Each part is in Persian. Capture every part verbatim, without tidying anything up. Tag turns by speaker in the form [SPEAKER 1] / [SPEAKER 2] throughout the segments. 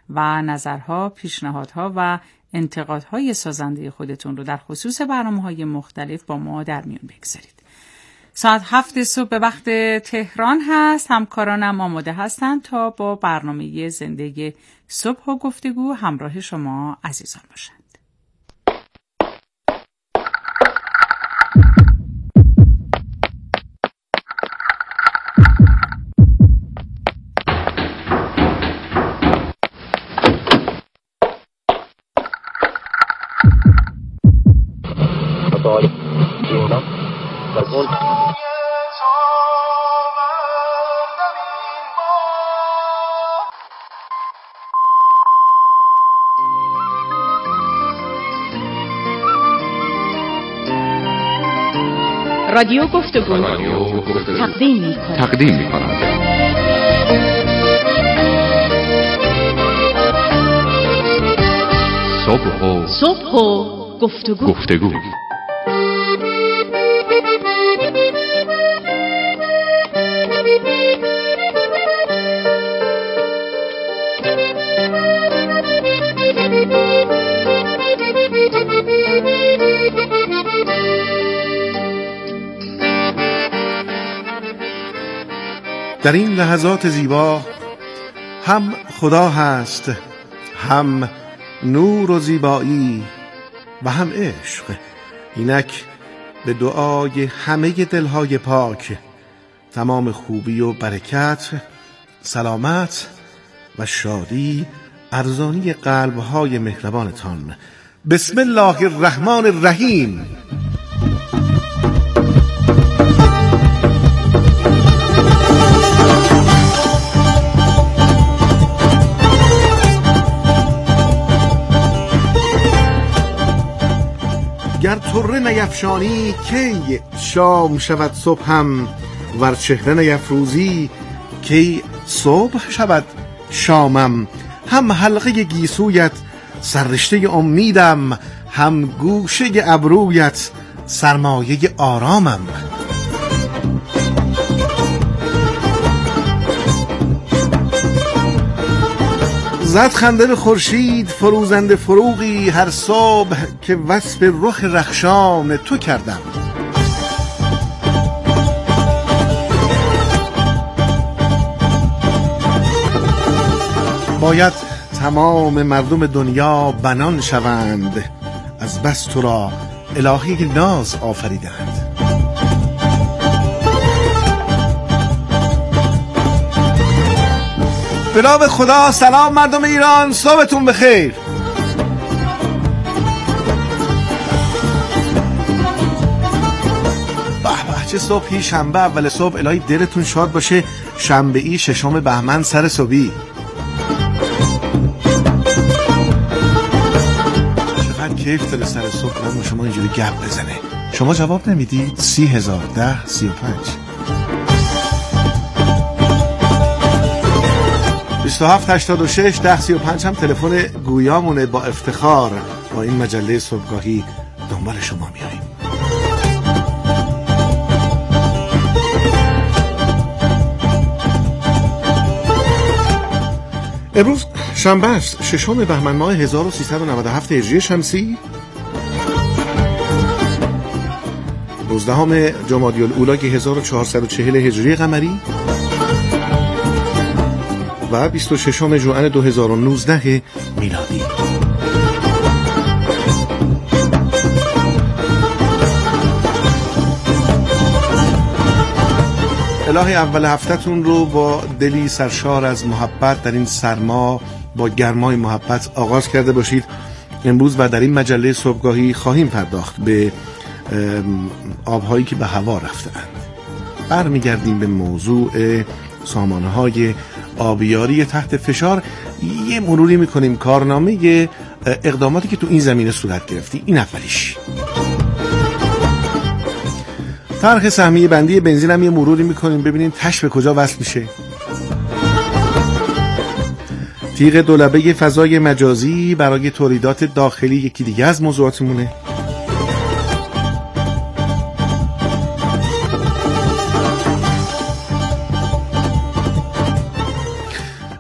[SPEAKER 1] و نظرها، پیشنهادها و انتقادهای سازنده خودتون رو در خصوص برنامه‌های مختلف با ما در میون بگذارید. ساعت هفت صبح به وقت تهران هست. همکارانم آماده هستند تا با برنامه زندگی صبح و گفتگو همراه شما عزیزان باشند.
[SPEAKER 2] رادیو گفتگو تقدیم می کند.
[SPEAKER 3] تقدیم می کند. صبح و
[SPEAKER 2] صبح و گفتگو.
[SPEAKER 3] گفتگو.
[SPEAKER 4] در این لحظات زیبا هم خدا هست، هم نور و زیبایی و هم عشق. اینک به دعای همه دلهای پاک تمام خوبی و برکت، سلامت و شادی ارزانی قلبهای مهربانتان. بسم الله الرحمن الرحیم. گر طره نیفشانی کی شام شود صبحم، ور چهره نیفروزی کی صبح شود شامم. هم حلقه گیسویت سررشته امیدم، هم گوشه ابرویت سرمایه آرامم. زد خنده به خورشید فروزنده فروغی، هر صبح که وصف رخ رخشان تو کردم. باید تمام مردم دنیا بنان شوند، از بس تو را الهی ناز آفریدند. به نام خدا. سلام مردم ایران، صبحتون بخیر. به به چه صبحی، شنبه اول صبح. الهی دلتون شاد باشه. شنبه ای ششم بهمن سر صبحی. چقدر کیف داره سر صبح من شما اینجوری گپ بزنه. شما جواب نمیدید؟ سی هزار ده سی و پنج بیست و هفت هشتاد و شش ده سی و پنج هم تلفن گویامونه. با افتخار با این مجله صبحگاهی دنبال شما میاییم. امروز شنبه است، ششم بهمن ماه هزار و سیصد و نود و هفت هجری شمسی، نوزدهم جمادی الاولی هزار و چهارصد و چهل هجری قمری و بیست و ششم ژوئن دو هزار و نوزده میلادی. الهی اول هفته‌تون رو با دلی سرشار از محبت در این سرما با گرمای محبت آغاز کرده باشید. امروز و در این مجله صبحگاهی خواهیم پرداخت به آبهایی که به هوا رفته‌اند. برمیگردیم به موضوع سامانه‌های آبیاری تحت فشار. یه مروری میکنیم کارنامه اقداماتی که تو این زمینه صورت گرفتی. این اولیش. طرح سهمیه بندی بنزین هم یه مروری میکنیم ببینیم تش به کجا وصل میشه. تیغ دولبه فضای مجازی برای تولیدات داخلی یکی دیگه از موضوعاتمونه.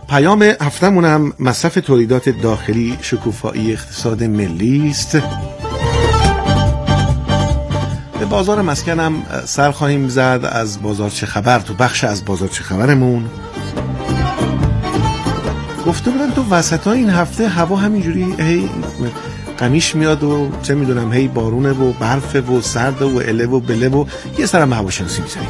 [SPEAKER 4] پیام هفتمون هم مصرف تولیدات داخلی شکوفایی اقتصاد ملی است. به بازار مسکنم سر خواهیم زد. از بازار چه خبر، تو بخش از بازار چه خبرمون گفته بودن تو وسط ها این هفته هوا همینجوری هی قمیش میاد و چه میدونم هی بارونه و برفه و سرده و اله و بله و یه سرم هواشناسی میزنیم.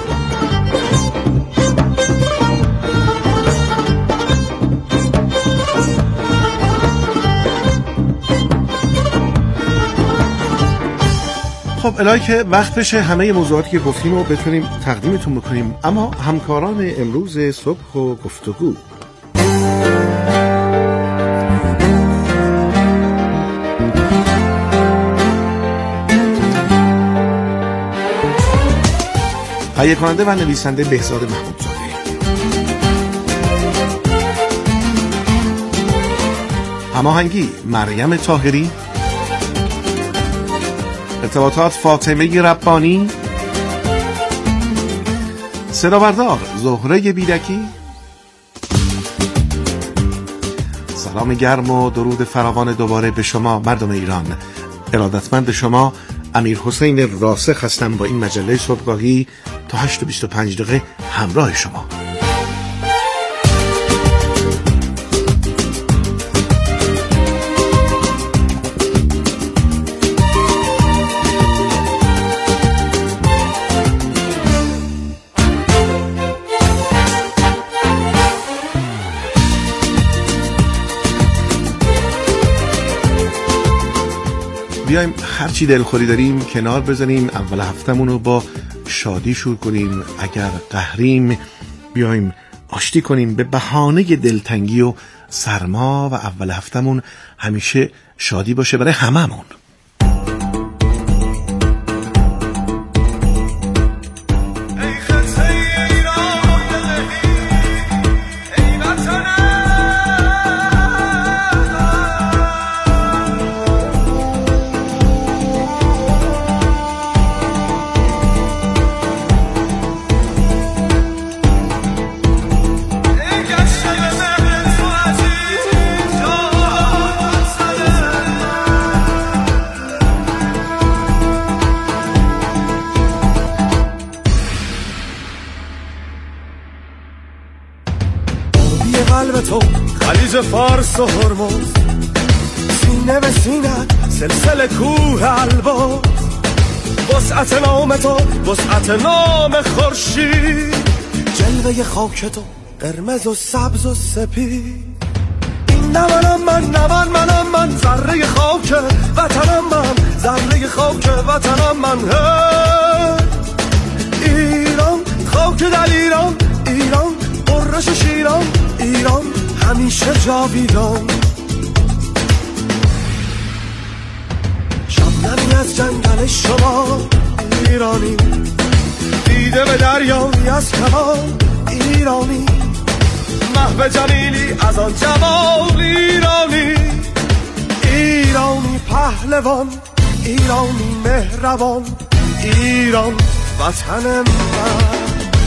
[SPEAKER 4] خب الهی که وقت بشه همه موضوعاتی که گفتیم رو بتونیم تقدیمتون بکنیم. اما همکاران امروز صبح و گفتگو تهیه کننده و نویسنده بهزاد محمودزاده، هماهنگی مریم طاهری، ارتباطات فاطمه ربانی، صدابردار زهره بیدکی. سلام گرم و درود فراوان دوباره به شما مردم ایران. ارادتمند شما امیر حسین راسخ هستم با این مجله صبحگاهی تا هشت و بیست و پنج دقیقه همراه شما. بیایم هرچی دلخوری داریم کنار بزنیم، اول هفتمون رو با شادی شروع کنیم. اگر قهریم بیایم آشتی کنیم به بهانه دلتنگی و سرما و اول هفتمون همیشه شادی باشه برای هممون.
[SPEAKER 3] خلیج فارس و هرمز، سینه به سینت سلسله کوه البرز، وسعت نام تو وسعت نام خورشید، جلوه خاک تو قرمز و سبز و سپید. این نه منم من نه من منم من، ذره خاک وطنم من، ذره خاک وطنم من. ایران خاک در ایران، ایران قرش شیران، ایران همیشه جاویدان. شبنمی از جنگل شما ایرانی، دیده به دریایی از کمان ایرانی، محو جمیلی از آن جمال ایرانی. ایرانی پهلوان، ایرانی مهربان، ایران وطن من.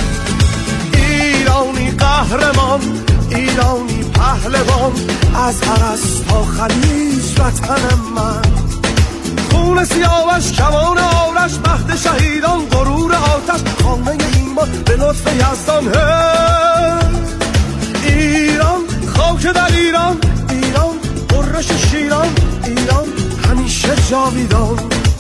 [SPEAKER 3] ایرانی قهرمان، ایرانی پهلوان، از عرس تا خلیج وطن من. خون سیاوش کمان آرش، مهد شهیدان غرور آتش، خانه ایمان به لطف یزدان. ایران خاک در ایران، ایران قرش شیران، ایران همیشه جاویدان.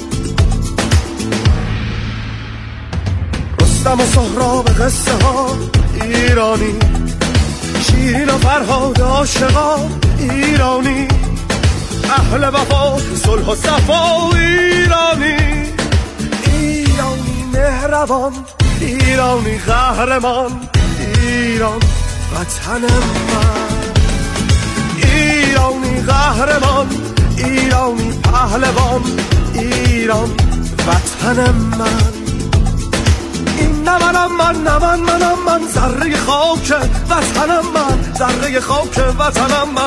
[SPEAKER 3] رستم و سهراب قصه ها ایرانی، شیرین و فرهاد عاشقان ایرانی، اهل وفا صلح و صفا ایرانی. ایرانی مهربان، ایرانی قهرمان، ایران وطن من. ایرانی قهرمان، ایرانی پهلوان، ایران وطن من. این نه منم من نه من منم من، ذره خاک وطنم من، ذره خاک وطنم من.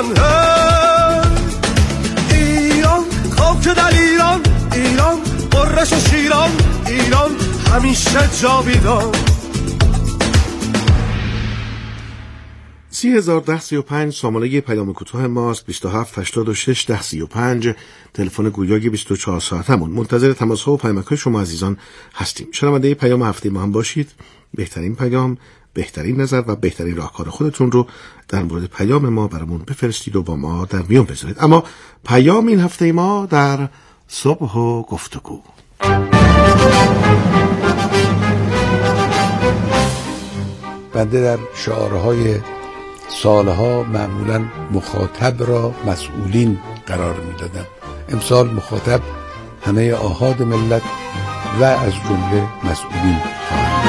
[SPEAKER 3] ایران خاک در ایران، ایران قرش شیران، ایران همیشه جاویدان.
[SPEAKER 4] سی هزار ده سی و پنج سامانه پیام کوتاه ماست. بیست و هفت هشتاد و شش ده سی و پنج تلفن گویای بیست و چهار ساعتمون. منتظر تماس ها و پیامک های شما عزیزان هستیم. شنونده پیام هفته ما هم باشید. بهترین پیام، بهترین نظر و بهترین راهکار خودتون رو در مورد پیام ما برامون بفرستید و با ما در میون بذارید. اما پیام این هفته ما در صبح و گفتگو.
[SPEAKER 5] بنده در شعارهای سالها معمولا مخاطب را مسئولین قرار میدادم. امسال مخاطب همه آحاد ملت و از جمله مسئولین خواهند.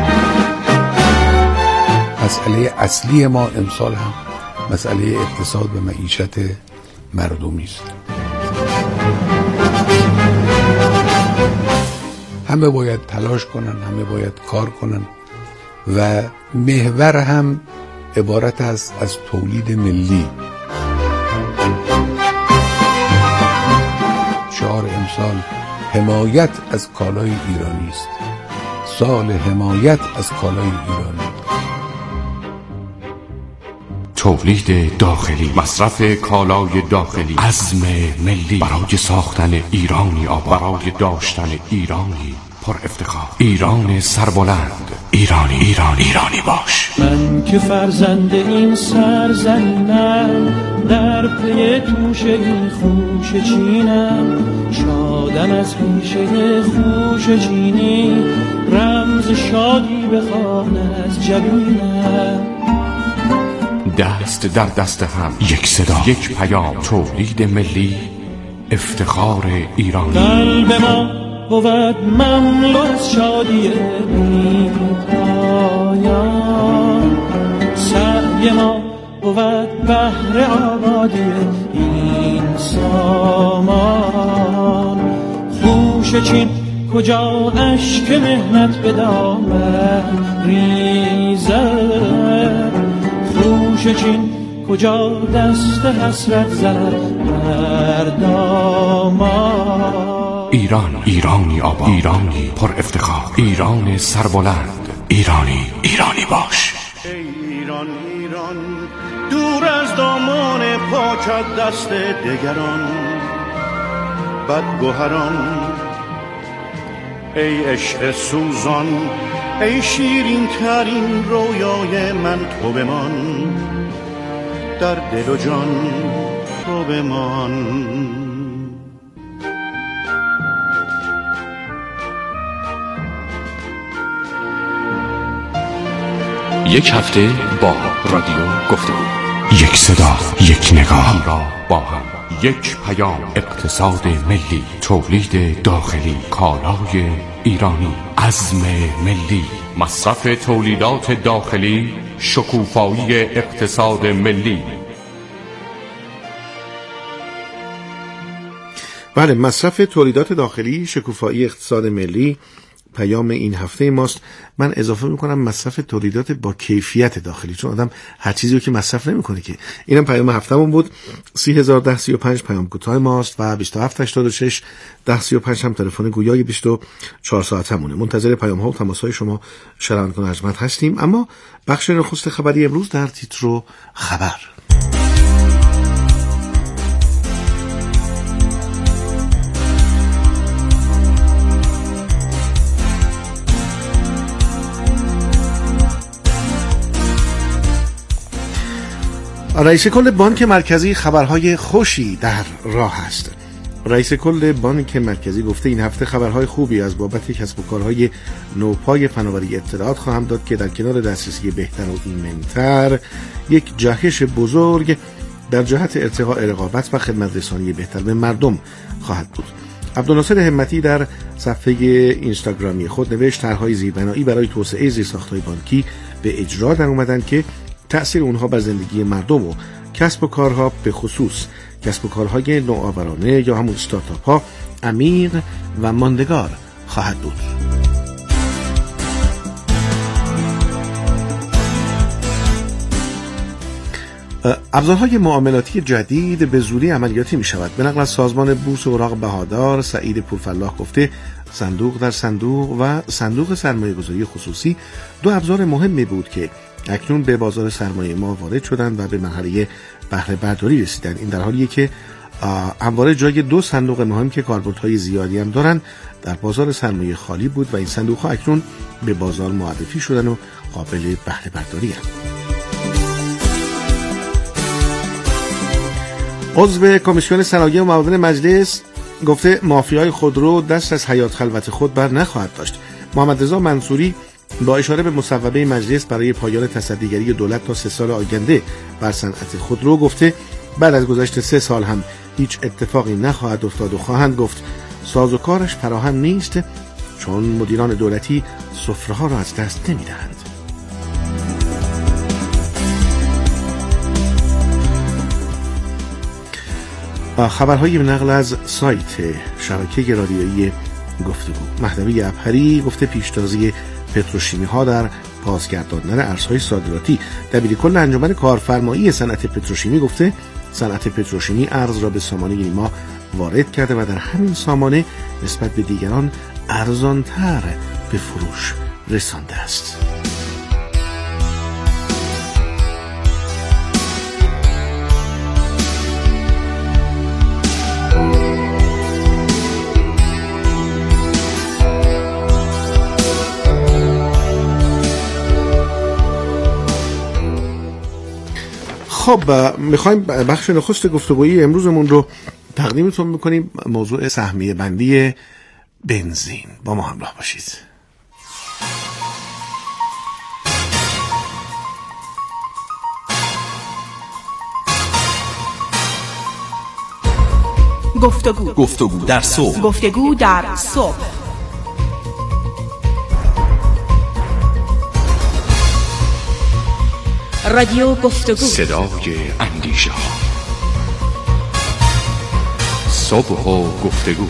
[SPEAKER 5] مسئله اصلی ما امسال هم مسئله اقتصاد و معیشت مردمی است. همه باید تلاش کنن، همه باید کار کنن و محور هم عبارت است از تولید ملی. شعار امسال حمایت از کالای ایرانی است. سال حمایت از کالای ایرانی.
[SPEAKER 6] تولید داخلی، مصرف کالای داخلی، عزم ملی برای ساختن ایرانی آباد، برای داشتن ایرانی پر افتخار. ایران سربلند، ایرانی ایرانی ایرانی باش.
[SPEAKER 7] من که فرزند این سرزمینم، در پی توش این خوش چینم، شادم از پیشه خوش چینی، رمز شادی بخوان از جبینم.
[SPEAKER 6] دست در دست هم، یک صدا، یک پیام، تولید ملی، افتخار ایرانی.
[SPEAKER 7] قلب ما بود مملو از شادی بی پایان، سعی ما بود بهر آبادی این سامان. خوش چین کجا اشک مهنت به دامن ریزد، خوش چین کجا دست حسرت زد بر دامان.
[SPEAKER 6] ایران ایرانی آباد، ایرانی پر افتخار، ایران سربلند، ایرانی ایرانی باش.
[SPEAKER 3] ای ایران ایران دور از دامان پاکت دست دگران بدگوهران. ای عشق سوزان، ای شیرین ترین رویای من، تو بمان در دل و جان، تو بمان.
[SPEAKER 6] یک هفته با رادیو گفتگو، یک صدا، یک نگاه، همراه با هم، یک پیام، اقتصاد ملی، تولید داخلی، کالای ایرانی، عزم ملی، مصرف تولیدات داخلی، شکوفایی اقتصاد ملی.
[SPEAKER 4] بله، مصرف تولیدات داخلی، شکوفایی اقتصاد ملی پیام این هفته ماست. من اضافه میکنم مصرف تولیدات با کیفیت داخلی، چون آدم هر چیزی رو که مصرف نمیکنه که. اینم پیام هفتمون بود. سی هزار ده سی و پنج پیام کوتاه ماست و بیست و هفت هشتاد و شش ده سی و پنج هم تلفن گویای بیست و چهار ساعتمونه. منتظر پیام ها و تماس های شما شنوندگان ارجمند هستیم. اما بخش نخست خبری امروز در تیتر و خبر. رئیس کل بانک مرکزی خبرهای خوشی در راه است. رئیس کل بانک مرکزی گفته این هفته خبرهای خوبی از بابت کسب و کارهای نوپای فناوری اطلاعات خواهم داد که در کنار دسترسی بهتر و ایمن‌تر یک جهش بزرگ در جهت ارتقاء رقابت و خدمت رسانی بهتر به مردم خواهد بود. عبدالناصر همتی در صفحه اینستاگرامی خود نوشت طرح‌های زیربنایی برای توسعه زیرساخت‌های بانکی به اجرا در اومدن که تأثیر اونها بر زندگی مردم و کسب و کارها، به خصوص کسب و کارهای نوآورانه یا همون استارتاپ ها، عمیق و ماندگار خواهد بود. ابزارهای معاملاتی جدید به زودی عملیاتی می شود. به نقل از سازمان بورس اوراق بهادار، سعید پورفلاح گفته صندوق در صندوق و صندوق سرمایه گذاری خصوصی دو ابزار مهمی بود که اکنون به بازار سرمایه ما وارد شدند و به مرحله بهره برداری رسیدند. این در حالیه که همواره جای دو صندوق مهم که کاربردهای زیادی هم دارن در بازار سرمایه خالی بود و این صندوق ها اکنون به بازار معرفی شدن و قابل بهره برداری هستند. عضو کمیسیون صنایع و معادن مجلس گفته مافیای خودرو دست از حیات خلوت خود بر نخواهد داشت. محمد رضا منصوری با اشاره به مصوبه مجلس برای پایان تصدیگری دولت تا سه سال آینده بر صنعت خودرو گفته بعد از گذشت سه سال هم هیچ اتفاقی نخواهد افتاد و خواهند گفت سازوکارش فراهم نیست چون مدیران دولتی سفره‌ها را از دست نمی‌دهند. خبرهای نقل از سایت شبکه رادیویی گفتگو. مهدوی ابهری گفته پیشتازی پتروشیمی ها در بازگرداندن ارزهای صادراتی. دبیرکل انجمن کارفرمایی صنعت پتروشیمی گفته صنعت پتروشیمی ارز را به سامانه نیما وارد کرده و در همین سامانه نسبت به دیگران ارزانتر به فروش رسانده است. خب میخوایم بخش نخست گفتگویی امروزمون رو تقدیمتون میکنیم. موضوع سهمیه بندی بنزین. با ما همراه باشید.
[SPEAKER 2] گفتگو
[SPEAKER 8] گفتگو در صبح
[SPEAKER 2] گفتگو در صبح رادیو گفتگو،
[SPEAKER 6] صدای اندیشه ها، صبح و گفتگو.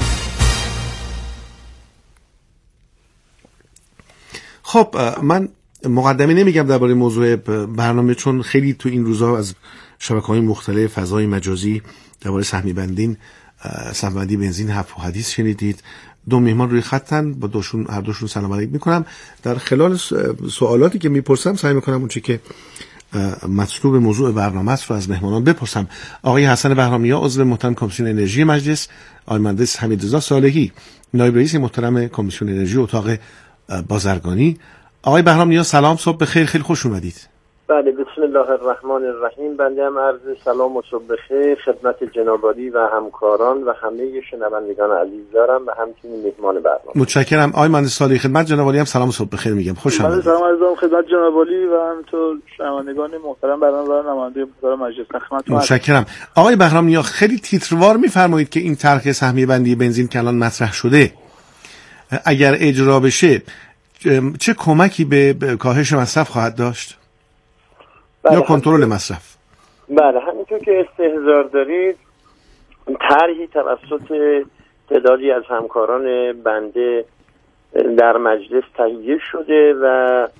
[SPEAKER 4] خب من مقدمه نمیگم درباره موضوع برنامه چون خیلی تو این روزها از شبکه‌های مختلف فضای مجازی درباره سهمیه بندی سهمیه بندی بنزین حرف و حدیث شنیدید. دو مهمان روی خطن، با دوشون هر دوشون سلام علیک میکنم. در خلال سوالاتی که میپرسم سعی میکنم اون چیزی که مطلوب موضوع برنامه است رو از مهمانان بپرسم. آقای حسن بهرامی‌ها عضو محترم کمیسیون انرژی مجلس، آقای مهندس حمیدرضا صالحی نایب رئیس محترم کمیسیون انرژی اتاق بازرگانی. آقای بهرامی‌ها سلام، صبح بخیر، خیلی خوش اومدید.
[SPEAKER 9] بله، بسم الله الرحمن الرحیم. بنده هم عرض سلام و صبح بخیر خدمت جناب عالی و همکاران و همه شنوندگان عزیز دارم و همچنین مهمان برنامه.
[SPEAKER 4] متشکرم. آقای مهندس صالحی خدمت جناب عالی هم سلام و صبح بخیر میگم. خوش آمدید.
[SPEAKER 10] سلام عرض می‌کنم خدمت جناب عالی و همینطور شنوندگان محترم برنامه و نماینده محترم مجلس. خدمتتون
[SPEAKER 4] متشکرم. آقای بهرامی‌ها خیلی تیتروار می‌فرمایید که این طرح سهمیه بندی بنزین که الان مطرح شده اگر اجرا بشه چه کمکی به کاهش مصرف خواهد داشت؟
[SPEAKER 9] بله،
[SPEAKER 4] یا کنترل مصرف؟
[SPEAKER 9] بله، همینطور که استحضار دارید طرحی توسط تعدادی از همکاران بنده در مجلس تهیه شده و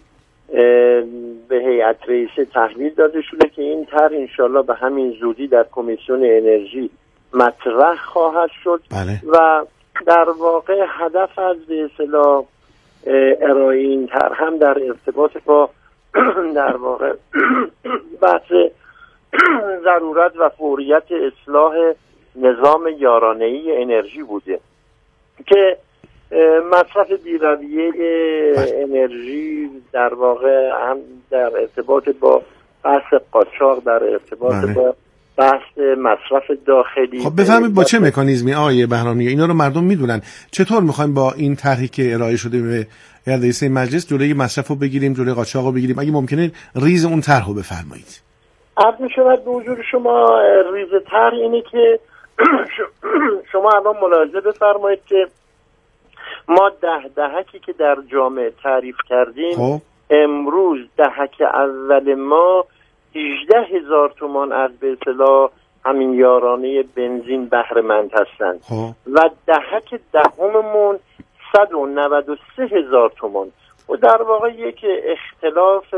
[SPEAKER 9] به هیئت رئیسه تحویل داده شده که این طرح انشالله به همین زودی در کمیسیون انرژی مطرح خواهد شد.
[SPEAKER 4] بله.
[SPEAKER 9] و در واقع هدف از به اصطلاح ارائه این طرح هم در ارتباط با در واقع بحث ضرورت و فوریت اصلاح نظام یارانه‌ای انرژی بوده که مصرف بی‌رویه انرژی در واقع هم در ارتباط با بحث قاچاق، در ارتباط بله. با بحث مصرف داخلی.
[SPEAKER 4] خب بفهمید با چه مکانیزمی آقای بهرامی اینا رو مردم میدونن چطور میخوایم با این طرحی که ارائه شده به رئیس مجلس جلوی مصرف رو بگیریم، جلوی قاچاق رو بگیریم؟ اگه ممکنه ریز اون طرح رو بفرمایید.
[SPEAKER 9] عرض می‌شود به حضور شما ریز طرح اینه که شما الان ملاحظه بفرمایید که ما ده دهکی که در جامعه تعریف کردیم خب. امروز دهک اول ما هجده هزار تومان از به اصطلاح همین یارانه بنزین بهره مند هستند و دهک دهممون صد و نود و سه هزار تومان و در واقع یک اختلاف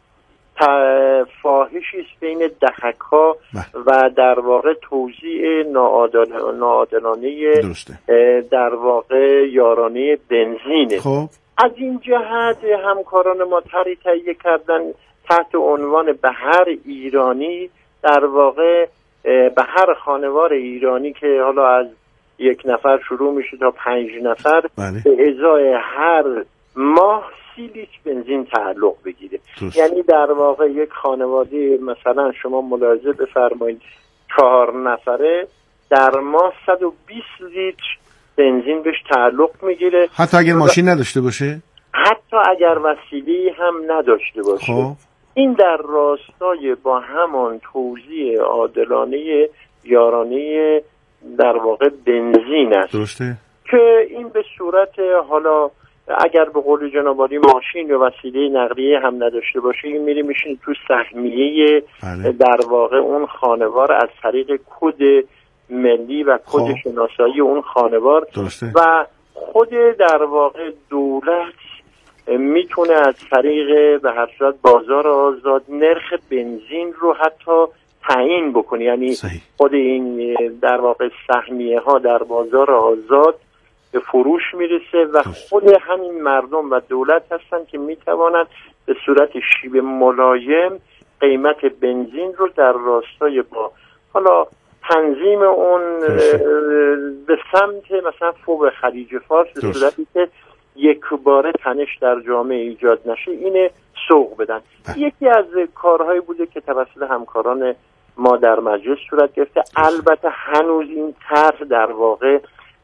[SPEAKER 9] فاحشی است بین دهک ها و در واقع توزیع ناعادلانه در واقع یارانه بنزینه.
[SPEAKER 4] خب.
[SPEAKER 9] از این جهت همکاران ما طرحی تهیه کردن تحت عنوان به هر ایرانی، در واقع به هر خانوار ایرانی که حالا از یک نفر شروع میشه تا پنج نفر
[SPEAKER 4] بله.
[SPEAKER 9] به ازای هر ماه سی لیتر بنزین تعلق بگیره.
[SPEAKER 4] درست.
[SPEAKER 9] یعنی در واقع یک خانواده مثلا شما ملاحظه بفرمایید چهار نفره در ماه صد و بیست لیتر بنزین بهش تعلق میگیره،
[SPEAKER 4] حتی اگر ماشین نداشته باشه،
[SPEAKER 9] حتی اگر وسیله هم نداشته باشه.
[SPEAKER 4] خب
[SPEAKER 9] این در راستای با همان توزیع عادلانه یارانه در واقع بنزین است.
[SPEAKER 4] درسته.
[SPEAKER 9] که این به صورت حالا اگر به قول جناب عالی ماشین یا وسیله نقلیه هم نداشته باشه، این میری میشین تو سهمیه
[SPEAKER 4] بله.
[SPEAKER 9] در واقع اون خانوار از طریق کد ملی و کد
[SPEAKER 4] خب.
[SPEAKER 9] شناسایی اون خانوار.
[SPEAKER 4] درسته.
[SPEAKER 9] و خود در واقع دولت میتونه از طریق به هر صورت بازار آزاد نرخ بنزین رو حتی تعیین بکنه. یعنی
[SPEAKER 4] صحیح.
[SPEAKER 9] خود این در واقع سهمیه ها در بازار آزاد به فروش میرسه و خود همین مردم و دولت هستن که میتوانند به صورت شیب ملایم قیمت بنزین رو در راستای با حالا تنظیم اون به سمت مثلا فوق خلیج فارس به صورتی که یک باره تنش در جامعه ایجاد نشه اینه سوق بدن. یکی از کارهایی بوده که توسط همکاران ما در مجلس صورت گرفته. البته هنوز این طرح در واقع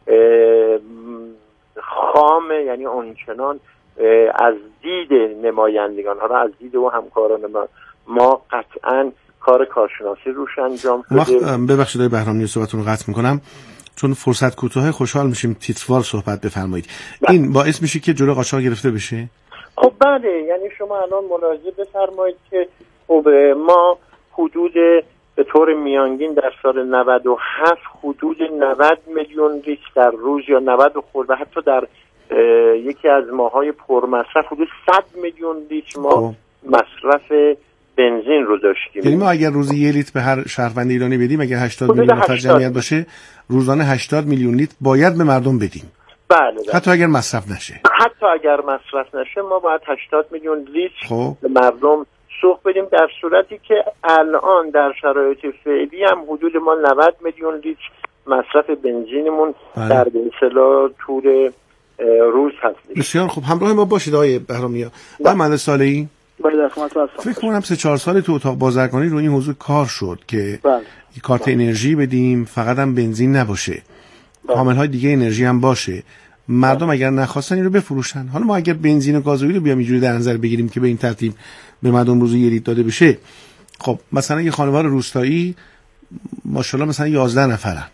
[SPEAKER 9] خامه، یعنی اونچنان از دید نمایندگان حالا از دید و همکاران ما ما قطعاً کار کارشناسی روش انجام شده.
[SPEAKER 4] ببخشید آقای بهرامی صحبتتون رو قطع میکنم چون فرصت کوتاه، خوشحال میشیم تیتروار صحبت بفرمایید. این باعث میشه که جلوی قاچاق گرفته بشه؟
[SPEAKER 9] خب بله، یعنی شما الان ملاحظه بفرمایید که خب ما حدود به طور میانگین در سال نود و هفت حدود نود میلیون لیتر در روز یا نود خورده و حتی در یکی از ماهای پرمصرف حدود صد میلیون لیتر ما مصرف بنزین رو داشتیم.
[SPEAKER 4] یعنی ما اگر روزی یک لیتر به هر شهروند ایرانی بدیم، اگر هشتاد میلیون نفر جمعیت باشه، روزانه هشتاد میلیون لیتر باید به مردم بدیم.
[SPEAKER 9] بله, بله.
[SPEAKER 4] حتی اگر مصرف نشه.
[SPEAKER 9] حتی اگر مصرف نشه ما باید هشتاد میلیون لیتر
[SPEAKER 4] خب.
[SPEAKER 9] به مردم سوق بدیم، در صورتی که الان در شرایط فعلی هم حدود ما نود میلیون لیتر مصرف بنزینمون بله. در به اصطلاح طول روز هست.
[SPEAKER 4] بسیار خوب، همراه ما باشید آقای بهرامی. محمد صالحی.
[SPEAKER 10] بله خدمت هستم.
[SPEAKER 4] فکر کنم سه چهار سال تو اتاق بازرگانی رو این موضوع کار شد که بله. کارت بله. انرژی بدیم، فقط هم بنزین نباشه، بله. عامل‌های دیگه انرژی هم باشه. مردم اگر نخواستن این رو بفروشن. حالا ما اگر بنزین و گازوئیل رو بیام اینجوری در نظر بگیریم که به این ترتیب به مردم روزی یک لیتر داده بشه، خب مثلا یه خانوار روستایی ماشاءالله مثلا یازده نفرن،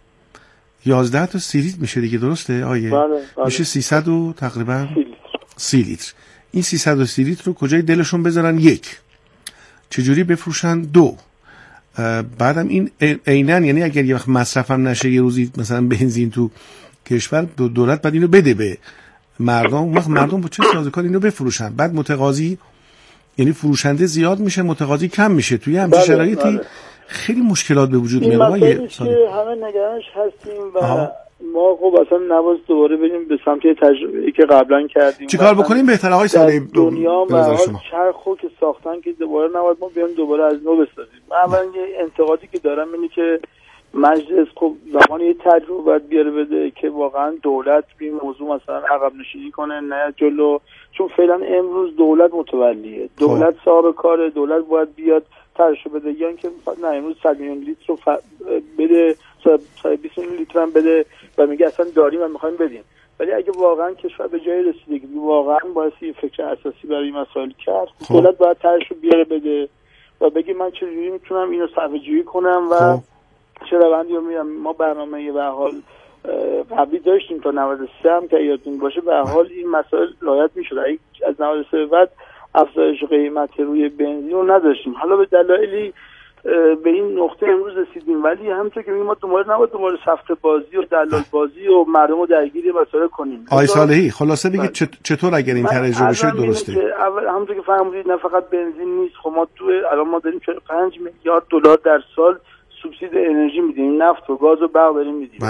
[SPEAKER 4] یازده تا سی لیتر میشه دیگه، درسته آیه؟
[SPEAKER 10] بله، بله.
[SPEAKER 4] میشه سیصد و تقریبا سی لیتر. این سیصد و سی لیتر رو کجای دلشون بذارن؟ یک، چجوری بفروشن؟ دو، بعدم این عیناً یعنی اگر یه وقت مصرفم نشه یه روزی مثلا بنزین تو کشور، دولت بعد اینو بده به مردم، وقت مردم با چه سازوکار اینو بفروشن، بعد متقاضی یعنی فروشنده زیاد میشه، متقاضی کم میشه، توی همچین بله، شرایطی بله. خیلی مشکلات به وجود میاد.
[SPEAKER 10] ما یه که همه نگرانش هستیم و آه. ما خب اصلا نباید دوباره بریم به سمت تجربه‌ای که قبلا کردیم.
[SPEAKER 4] چیکار بکنیم بهتره آقای صالحی؟
[SPEAKER 10] دنیا و حال چرخو که ساختن که دوباره نباید ما بیایم دوباره از نو بسازیم. من اولا یه انتقادی که دارم اینه که مجلس خب زمانی یه تجربه باید بیاره بده که واقعا دولت به این موضوع مثلا عقب نشینی کنه، نه جلو، چون فعلا امروز دولت متولیه، دولت صاحب کاره، دولت باید بیاد ترشو بده، یا اینکه نه امروز صد میلیون لیتر رو ف... بده، صد بیست میلیون لیتر هم بده و میگه اصلا داریم و میخوایم بدیم. ولی اگه واقعا کشور به جای رسیدگی واقعا باید یه فکر اساسی برای این مسائل کرد، خب. دولت باید ترشو بیاره بده و بگه من چجوری میتونم اینو صرفه‌جویی کنم و خب. چه روندی رو میرم. ما برنامه به حال قبلی داشتیم تا نود و سه هم که یادتون باشه، به حال این مسائل رعایت میشد. از نود و سه به بعد افزایش قیمت روی بنزین رو نداشتیم. حالا به دلایلی به این نقطه امروز رسیدیم، ولی همونطور که میگیم ما دوباره نباید دوباره سفت بازی و دلال بازی و مردم رو درگیر مسائل کنیم.
[SPEAKER 4] آقای صالحی خلاصه بگید چطور اگر این طرح اجرا بشه درسته؟
[SPEAKER 10] اول همونطور که فهمیدید نه فقط بنزین نیست، خب ما تو الان ما داریم چهل و پنج میلیارد دلار در سال سوبسید انرژی میدیم، نفت و گاز و برق داریم میدیم.
[SPEAKER 4] بله.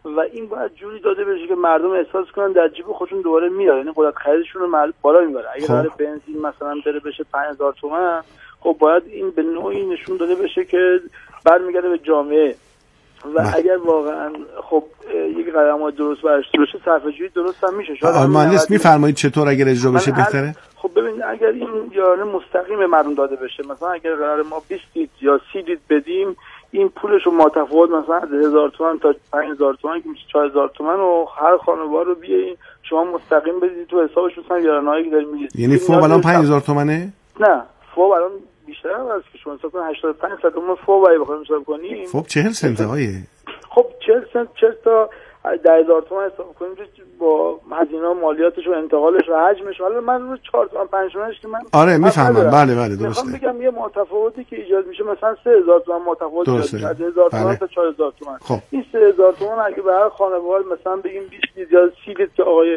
[SPEAKER 10] و این باید جوری داده بشه که مردم احساس کنن در جیب خودشون دوباره میاد، یعنی قدرت خریدشون رو بالا میبره. اگه قرار بنزین مثلا بره بشه پنج هزار تومان، خب باید این به نوعی نشون داده بشه که برمیگرده به جامعه و مح. اگر واقعا خب یک قدم درست برداشته بشه صرفه‌جویی درست هم میشه. شاید
[SPEAKER 4] مهندس میفرمایید چطور اگر اجرا بشه بهتره؟
[SPEAKER 10] خب ببین اگر این یارانه مستقیم به مردم داده بشه، مثلا اگر قرار ما بیست لیتر یا سی لیتر بدیم، این پولش رو متفاوت مثلا از هزار تومان تا پنج هزار تومان که میشه چهار هزار تومان و هر خانواده رو بیاین شما مستقیم بدید تو حسابش، مثلا یارانه‌ای که دارید میگید.
[SPEAKER 4] یعنی فوق الان پنج هزار تومانه؟
[SPEAKER 10] نه فوق الان بیشتر از که شما حساب کنید هشتاد و پنج صد ما فوق وای بخوایم حساب کنیم.
[SPEAKER 4] خب چهل سنت آقای.
[SPEAKER 10] خب چهل سنت چهل تا ده هزار تومان حساب کنیم با هزینه مالیاتش و انتقالش و حجمش. حالا من رو چهار تومن پنج تومنش که من
[SPEAKER 4] آره میفهمم. بله بله درسته.
[SPEAKER 10] میخوام بگم یه متفاوتی که ایجاد میشه مثلا سه هزار تومان متفاوت میشه از هزار تومان تا چهار هزار تومان.
[SPEAKER 4] خب.
[SPEAKER 10] این سه هزار تومان اگه به هر خانواده مثلا بگیم بیست لیتر یا سی لیتر که آقای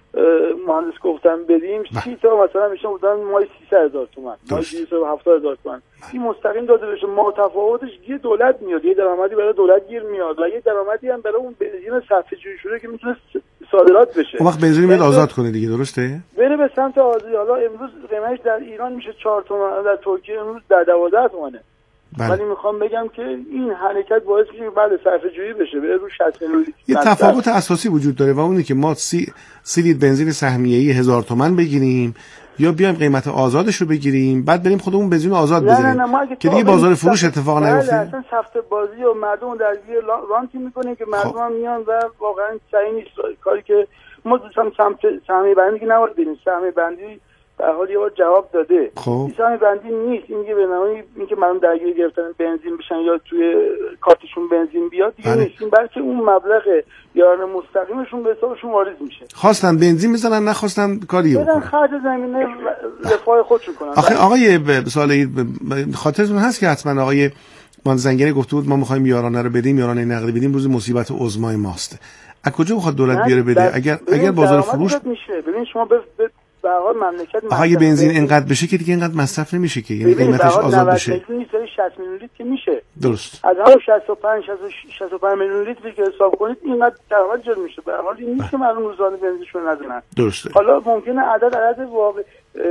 [SPEAKER 10] مهندس گفتم بدیم، سی تا مثلا میشه بودن مای سیصد هزار تومان، مای دویست و هفتاد هزار تومان. این مستقیم داده بشه، متفاوتش یه دولت میاد، یه درآمدی برای دولت گیر میاد و یه درآمدی هم برای اون بنزین صرفه‌جویی شده که میتونه صادرات بشه.
[SPEAKER 4] اون وقت بنزین میاد آزاد کنه دیگه، درسته؟
[SPEAKER 10] بره به سمت آزادی. حالا امروز قیمتش در ایران میشه چهار تومان، در ترکیه امروز در دوازده تومانه.
[SPEAKER 4] بله.
[SPEAKER 10] ولی میخوام بگم که این حرکت باعث میشه که بعد صرفه‌جویی بشه بره رو شصت میلیون لیتر.
[SPEAKER 4] یه تفاوت اساسی وجود داره و اونه که ما سی سی لیتر بنزین سهمیه‌ای هزار تومان بگیریم یا بیایم قیمت آزادش رو بگیریم بعد بریم خودمون بنزین آزاد بزنیم که دیگه بازار فروش اتفاق نیفته.
[SPEAKER 10] اصلا سفته بازی و مردم درگیر رانتی میکنیم که مردم هم میان و واقعا صحیح نیست کاری که ما دوستان سمت سهمیه بندی نباید بریم. سهمیه بندی در حال یه بار جواب داده.
[SPEAKER 4] خب
[SPEAKER 10] سهمیه بندی نیست، این که به نوعی اینکه مردم درگیر گرفتن بنزین بشن یا توی کارتشون بنزین بیاد دیگه نیست، این بلکه اون مبلغ یارانه مستقیمشون به حسابشون واریز میشه.
[SPEAKER 4] خواستن بنزین بزنن نخواستن کاری بکنن،
[SPEAKER 10] بدن خرج زمینه رفاه خودشون کنن.
[SPEAKER 4] آخه آقای سالی خاطرتون هست که حتما آقای مانزنگری گفته بود ما می‌خوایم یارانه رو بدیم، یارانه نقدی بدیم، روز مصیبت عظمای ماست. از کجا بخواد دولت بیاره بده؟ اگر اگر بازار فروش
[SPEAKER 10] میشه. ببین شما به به هر مملکت
[SPEAKER 4] آهای بنزین اینقدر بشه که دیگه اینقدر مصرف نمیشه که، یعنی قیمتش آزاد بشه.
[SPEAKER 10] نود میلیون لیتر شصت میلیون لیتر که میشه.
[SPEAKER 4] درست.
[SPEAKER 10] از همون شصت و پنج شصت و پنج میلیون لیتری که حساب کنید اینقدر درآمد ایجاد میشه. به هر حال این نیست که مردم روزانه بنزینشون ندونن.
[SPEAKER 4] درسته.
[SPEAKER 10] حالا ممکنه عدد عدد واقع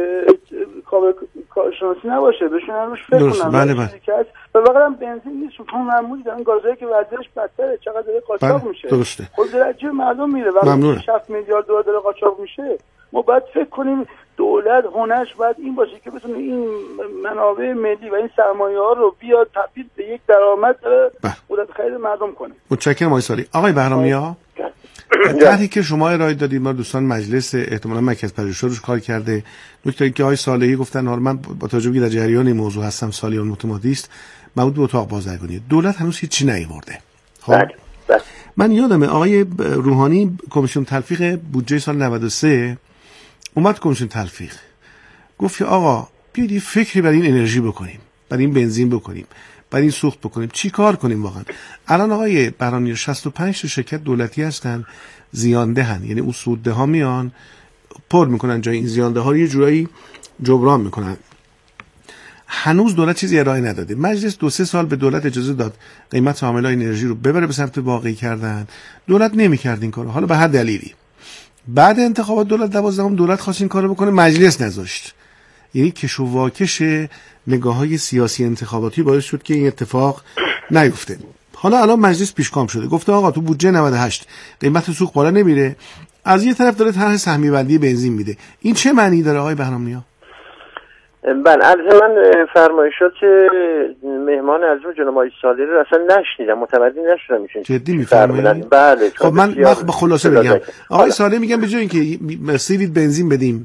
[SPEAKER 10] کارشناسی نباشه، بهشون روش فکر کنن.
[SPEAKER 4] بله بله.
[SPEAKER 10] و واقعا بنزین نیست، چون معمولی دارن گازایی که وضعیتش بدتره، چقدر داره قاچاق میشه.
[SPEAKER 4] درسته.
[SPEAKER 10] خود درجه مردم میره و شصت میلیارد دلار داره قاچاق میشه. ما باید فکر کنیم دولت هنرش باید این باشه که بتونه این منابع ملی و این سرمایه ها رو بیاد تبدیل به یک درآمد قدرت خرید مردم کنه.
[SPEAKER 4] متشکرم آقای سالی. آقای بهرامیا، طرحی که شما ارائه دادید ما دوستان مجلس احتمالاً مرکز پژوهش‌ها روش کار کرده. نکته که آقای صالحی گفتن حالا من با توجه به در جریان این موضوع هستم، سالیان متمادیست مربوط به اتاق بازرگانی دولت هنوز هیچ نیاورده. خب من یادمه آقای روحانی کمیسیون تلفیق بودجه سال نود و سه اومد کمیسیون تلفیق گفت که آقا بیایید فکری برای این انرژی بکنیم، برای این بنزین بکنیم، برای این سوخت بکنیم، چی کار کنیم واقعا. الان آقای بهرانی شصت و پنج تا شرکت دولتی هستن زیان دهن، یعنی اون سودده ها میان پر میکنن جای این زیانده ها رو یه جورایی جبران میکنن. هنوز دولت چیزی ارائه نداده. مجلس دو سه سال به دولت اجازه داد قیمت حاملای انرژی رو ببره به سمت واقعی کردن، دولت نمیکرد این کارو، حالا به هر دلیلی بعد انتخابات دولت دوازدهم دولت خواست این کارو بکنه، مجلس نذاشت. یعنی کش و واکش نگاه‌های سیاسی انتخاباتی باعث شد که این اتفاق نیفته. حالا الان مجلس پیشگام شده، گفته آقا تو بودجه نود و هشت قیمت سوخت بالا نمیره، از یه طرف داره طرح سهمیه بندی بنزین میده. این چه معنی داره آقای بهرامیا؟
[SPEAKER 9] بله عرض من فرمایشات مهمان عزیز جناب آقای صالحی رو اصلا نشنیدم، متوجه نشدم میشین
[SPEAKER 4] جدی میفرمایید؟
[SPEAKER 9] بله.
[SPEAKER 4] خب من من به خلاصه بگم آقای صالحی میگم به جای اینکه سی لیتر بنزین بدیم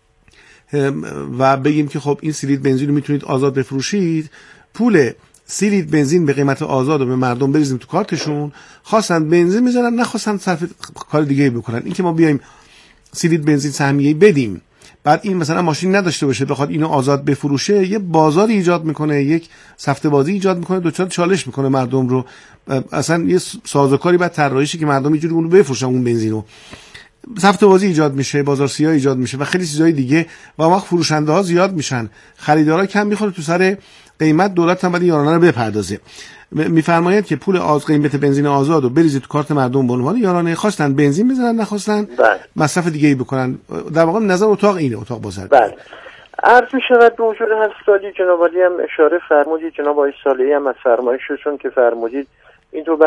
[SPEAKER 4] و بگیم که خب این سی لیتر بنزین رو میتونید آزاد بفروشید، پول سی لیتر بنزین به قیمت آزاد رو به مردم بریزیم تو کارتشون، خواستن بنزین میزنن نخواستن صرف کار دیگه بکنن. این که ما بیایم سی لیتر بنزین سهمیه‌ای بدیم بعد این مثلا ماشین نداشته باشه بخواد اینو آزاد بفروشه، یه بازاری ایجاد میکنه، یک سفته بازی ایجاد میکنه، دوچار چالش میکنه مردم رو. اصلا یه سازوکاری بعد طراحیشه که مردم اینجوری اونو بفروشن، اون بنزینو سفته بازی ایجاد میشه، بازار سیاه ایجاد میشه و خیلی چیزای دیگه و وقت فروشنده ها زیاد میشن، خریدارا کم میخوره تو سر قیمت، دولت هم باید یارانه رو بپردازه. میفرمایند که پول از قیمت بنزین آزاد رو بریزید تو کارت مردم به عنوان یارانه، خواستن بنزین بزنن نخواستن
[SPEAKER 9] بله.
[SPEAKER 4] مصرف دیگه ای بکنن. در واقع نظر اتاق اینه، اتاق بازرگانی.
[SPEAKER 9] بله. عرض می شود به وجود هر سالی جناب عالی هم اشاره فرمودید، جناب آقای صالحی هم از فرمایششون که فرمودید اینطور